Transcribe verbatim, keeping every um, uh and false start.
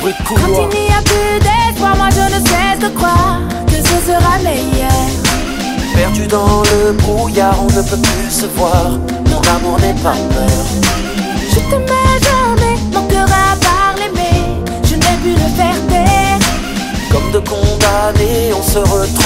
bruit de Quand couloir. il n'y a plus d'espoir, moi je ne cesse de croire que ce sera meilleur. Perdu dans le brouillard, on ne peut plus se voir. Mon amour n'est pas peur. Je t'aimais jamais, mon cœur a parlé mais je n'ai pu le faire taire. Comme de condamnés, on se retrouve